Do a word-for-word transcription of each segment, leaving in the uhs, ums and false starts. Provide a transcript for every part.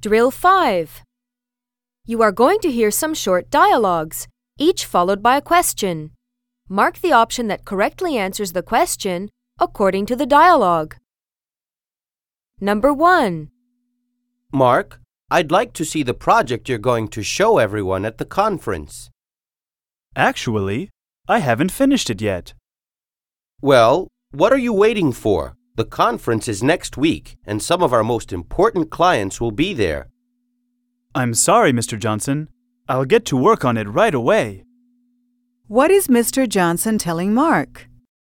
Drill five. You are going to hear some short dialogues, each followed by a question. Mark the option that correctly answers the question according to the dialogue. Number one. Mark, I'd like to see the project you're going to show everyone at the conference. Actually, I haven't finished it yet. Well, what are you waiting for? The conference is next week, and some of our most important clients will be there. I'm sorry, Mister Johnson. I'll get to work on it right away. What is Mister Johnson telling Mark?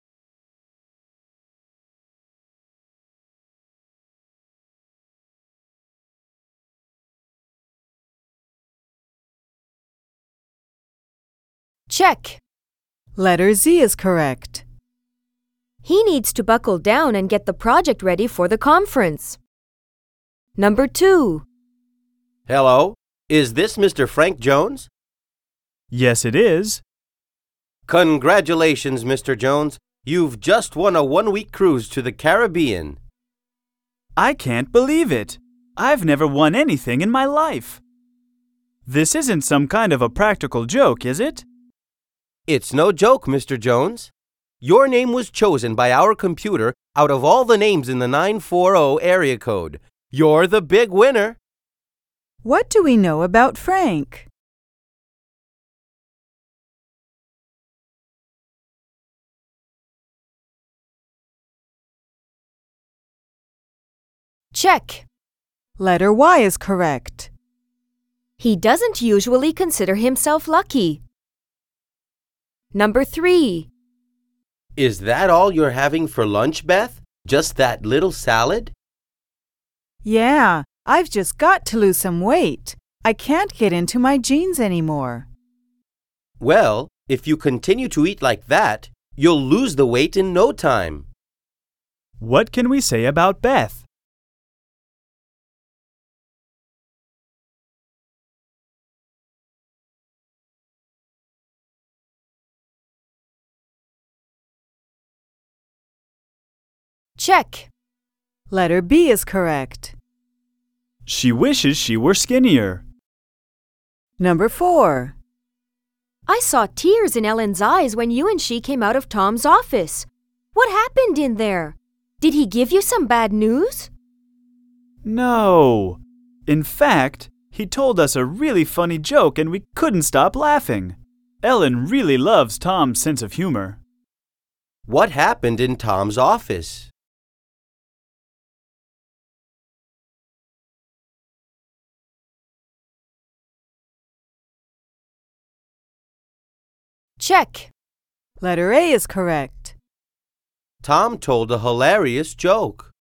Check. Letter Z is correct. He needs to buckle down and get the project ready for the conference. Number two. Hello, is this Mister Frank Jones? Yes, it is. Congratulations, Mister Jones. You've just won a one-week cruise to the Caribbean. I can't believe it. I've never won anything in my life. This isn't some kind of a practical joke, is it? It's no joke, Mister Jones. Your name was chosen by our computer out of all the names in the nine forty area code. You're the big winner. What do we know about Frank? Check. Letter Y is correct. He doesn't usually consider himself lucky. Number three. Is that all you're having for lunch, Beth? Just that little salad? Yeah, I've just got to lose some weight. I can't get into my jeans anymore. Well, if you continue to eat like that, you'll lose the weight in no time. What can we say about Beth? Check. Letter B is correct. She wishes she were skinnier. Number four. I saw tears in Ellen's eyes when you and she came out of Tom's office. What happened in there? Did he give you some bad news? No. In fact, he told us a really funny joke and we couldn't stop laughing. Ellen really loves Tom's sense of humor. What happened in Tom's office? Check. Letter A is correct. Tom told a hilarious joke.